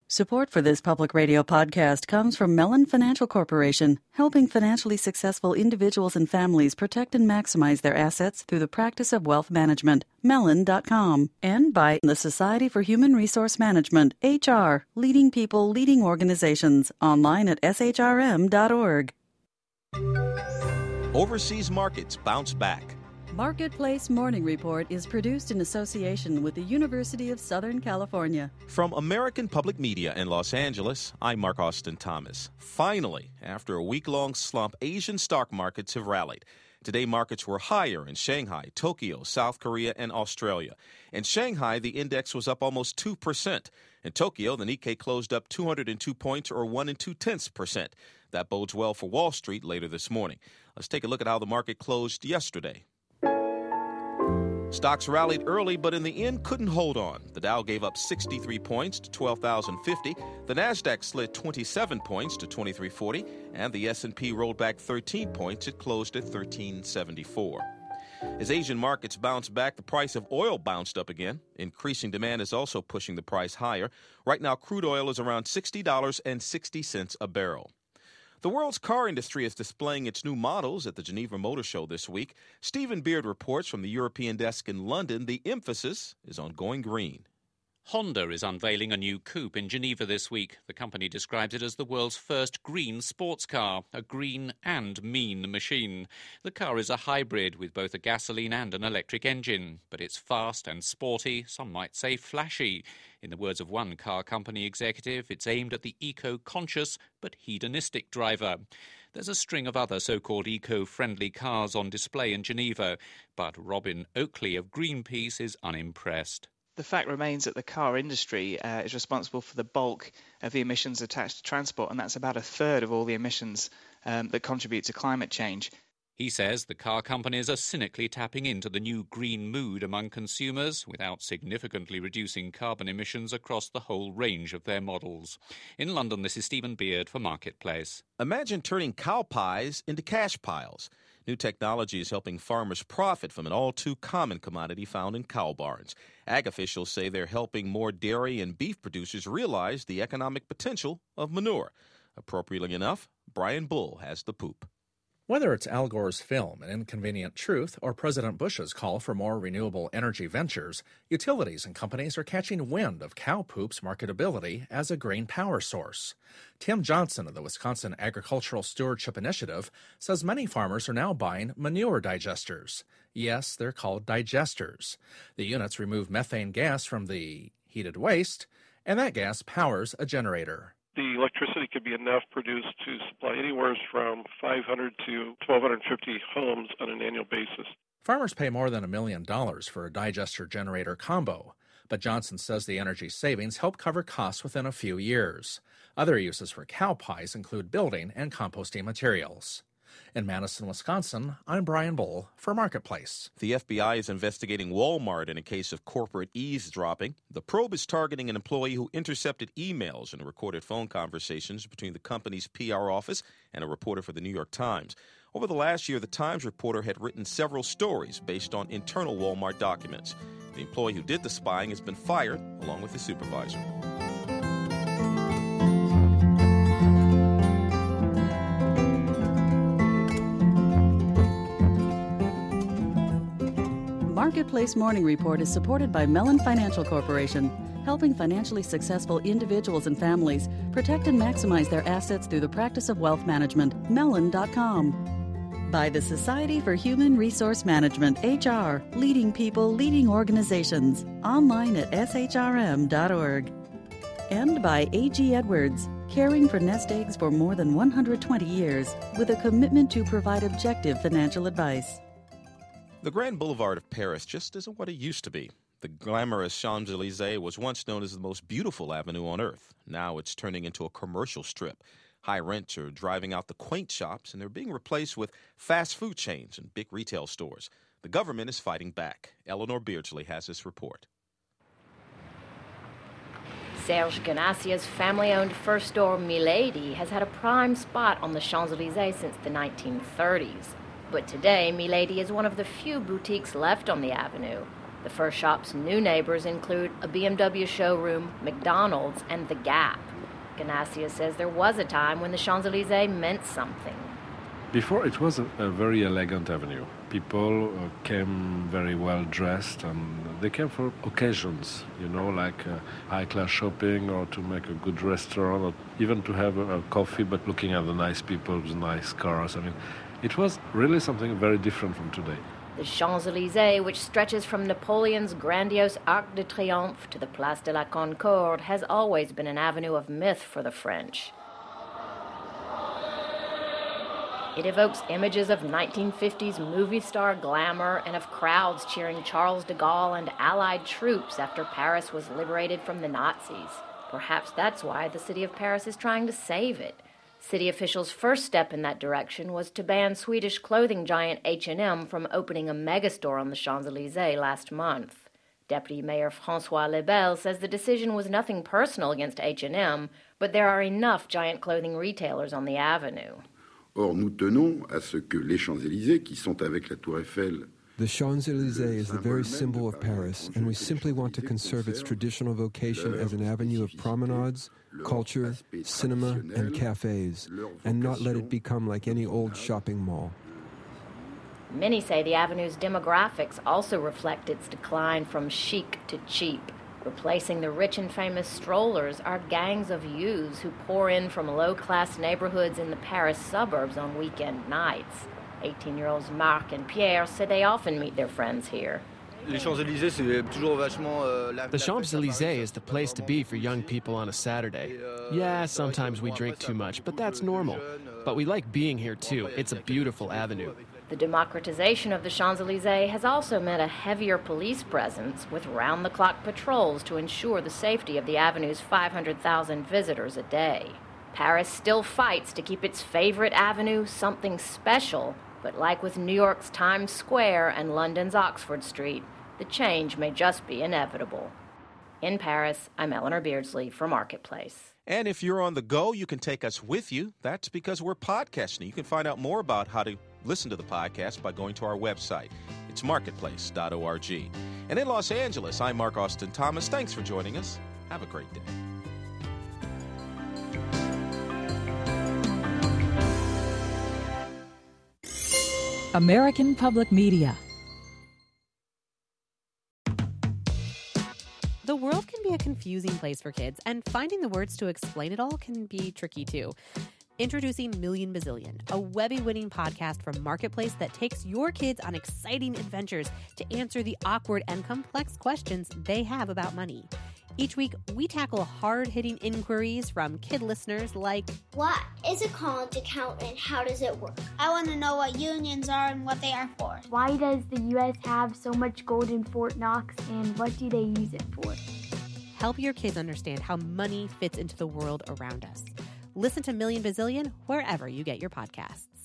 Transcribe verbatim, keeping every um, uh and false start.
Support for this public radio podcast comes from Mellon Financial Corporation, helping financially successful individuals and families protect and maximize their assets through the practice of wealth management. Mellon dot com. And by the Society for Human Resource Management, H R, leading people, leading organizations, online at S H R M dot org. Overseas markets bounce back. Marketplace Morning Report is produced in association with the University of Southern California. From American Public Media in Los Angeles, I'm Mark Austin Thomas. Finally, after a week-long slump, Asian stock markets have rallied. Today, markets were higher in Shanghai, Tokyo, South Korea, and Australia. In Shanghai, the index was up almost two percent. In Tokyo, the Nikkei closed up two hundred two points, or one and two-tenths percent. That bodes well for Wall Street later this morning. Let's take a look at how the market closed yesterday. Stocks rallied early, but in the end couldn't hold on. The Dow gave up sixty-three points to twelve thousand fifty. The Nasdaq slid twenty-seven points to twenty-three forty, and the S and P rolled back thirteen points. It closed at thirteen seventy-four. As Asian markets bounced back, the price of oil bounced up again. Increasing demand is also pushing the price higher. Right now, crude oil is around sixty dollars and sixty cents a barrel. The world's car industry is displaying its new models at the Geneva Motor Show this week. Stephen Beard reports from the European desk in London. The emphasis is on going green. Honda is unveiling a new coupe in Geneva this week. The company describes it as the world's first green sports car, a green and mean machine. The car is a hybrid with both a gasoline and an electric engine, but it's fast and sporty, some might say flashy. In the words of one car company executive, it's aimed at the eco-conscious but hedonistic driver. There's a string of other so-called eco-friendly cars on display in Geneva, but Robin Oakley of Greenpeace is unimpressed. The fact remains that the car industry uh, is responsible for the bulk of the emissions attached to transport, and that's about a third of all the emissions um, that contribute to climate change. He says the car companies are cynically tapping into the new green mood among consumers without significantly reducing carbon emissions across the whole range of their models. In London, this is Stephen Beard for Marketplace. Imagine turning cow pies into cash piles. New technology is helping farmers profit from an all-too-common commodity found in cow barns. Ag officials say they're helping more dairy and beef producers realize the economic potential of manure. Appropriately enough, Brian Bull has the poop. Whether it's Al Gore's film, An Inconvenient Truth, or President Bush's call for more renewable energy ventures, utilities and companies are catching wind of cow poop's marketability as a green power source. Tim Johnson of the Wisconsin Agricultural Stewardship Initiative says many farmers are now buying manure digesters. Yes, they're called digesters. The units remove methane gas from the heated waste, and that gas powers a generator. The electricity could be enough produced to supply anywhere from five hundred to one thousand two hundred fifty homes on an annual basis. Farmers pay more than a million dollars for a digester generator combo, but Johnson says the energy savings help cover costs within a few years. Other uses for cow pies include building and composting materials. In Madison, Wisconsin, I'm Brian Bull for Marketplace. The F B I is investigating Walmart in a case of corporate eavesdropping. The probe is targeting an employee who intercepted emails and recorded phone conversations between the company's P R office and a reporter for the New York Times. Over the last year, the Times reporter had written several stories based on internal Walmart documents. The employee who did the spying has been fired, along with the supervisor. Marketplace Morning Report is supported by Mellon Financial Corporation, helping financially successful individuals and families protect and maximize their assets through the practice of wealth management. Mellon dot com. By the Society for Human Resource Management, H R, leading people, leading organizations, online at S H R M dot org. And by A G Edwards, caring for nest eggs for more than one hundred twenty years, with a commitment to provide objective financial advice. The Grand Boulevard of Paris just isn't what it used to be. The glamorous Champs-Élysées was once known as the most beautiful avenue on earth. Now it's turning into a commercial strip. High rents are driving out the quaint shops, and they're being replaced with fast food chains and big retail stores. The government is fighting back. Eleanor Beardsley has this report. Serge Ganassia's family-owned first store, Milady, has had a prime spot on the Champs-Élysées since the nineteen thirties. But today, Milady is one of the few boutiques left on the avenue. The fur shop's new neighbors include a B M W showroom, McDonald's, and The Gap. Ganassia says there was a time when the Champs-Élysées meant something. Before, it was a, a very elegant avenue. People uh, came very well dressed, and they came for occasions, you know, like uh, high-class shopping or to make a good restaurant, or even to have a, a coffee, but looking at the nice people with nice cars. I mean, it was really something very different from today. The Champs-Élysées, which stretches from Napoleon's grandiose Arc de Triomphe to the Place de la Concorde, has always been an avenue of myth for the French. It evokes images of nineteen fifties movie star glamour and of crowds cheering Charles de Gaulle and Allied troops after Paris was liberated from the Nazis. Perhaps that's why the city of Paris is trying to save it. City officials' first step in that direction was to ban Swedish clothing giant H and M from opening a megastore on the Champs-Élysées last month. Deputy Mayor François Lebel says the decision was nothing personal against H and M, but there are enough giant clothing retailers on the avenue. Or, nous tenons à ce que les Champs-Élysées, qui sont avec la Tour Eiffel. The Champs-Élysées is the very symbol of Paris, and we simply want to conserve its traditional vocation as an avenue of promenades, culture, cinema, and cafes, and not let it become like any old shopping mall. Many say the avenue's demographics also reflect its decline from chic to cheap. Replacing the rich and famous strollers are gangs of youths who pour in from low-class neighborhoods in the Paris suburbs on weekend nights. eighteen-year-olds Marc and Pierre say they often meet their friends here. The Champs-Élysées is the place to be for young people on a Saturday. Yeah, sometimes we drink too much, but that's normal. But we like being here too. It's a beautiful avenue. The democratization of the Champs-Élysées has also meant a heavier police presence with round-the-clock patrols to ensure the safety of the avenue's five hundred thousand visitors a day. Paris still fights to keep its favorite avenue something special, but like with New York's Times Square and London's Oxford Street, the change may just be inevitable. In Paris, I'm Eleanor Beardsley for Marketplace. And if you're on the go, you can take us with you. That's because we're podcasting. You can find out more about how to listen to the podcast by going to our website. It's marketplace dot org. And in Los Angeles, I'm Mark Austin Thomas. Thanks for joining us. Have a great day. American Public Media. The world can be a confusing place for kids, and finding the words to explain it all can be tricky too. Introducing Million Bazillion, a Webby-winning podcast from Marketplace that takes your kids on exciting adventures to answer the awkward and complex questions they have about money. Each week, we tackle hard-hitting inquiries from kid listeners like, what is a college account and how does it work? I want to know what unions are and what they are for. Why does the U S have so much gold in Fort Knox and what do they use it for? Help your kids understand how money fits into the world around us. Listen to Million Bazillion wherever you get your podcasts.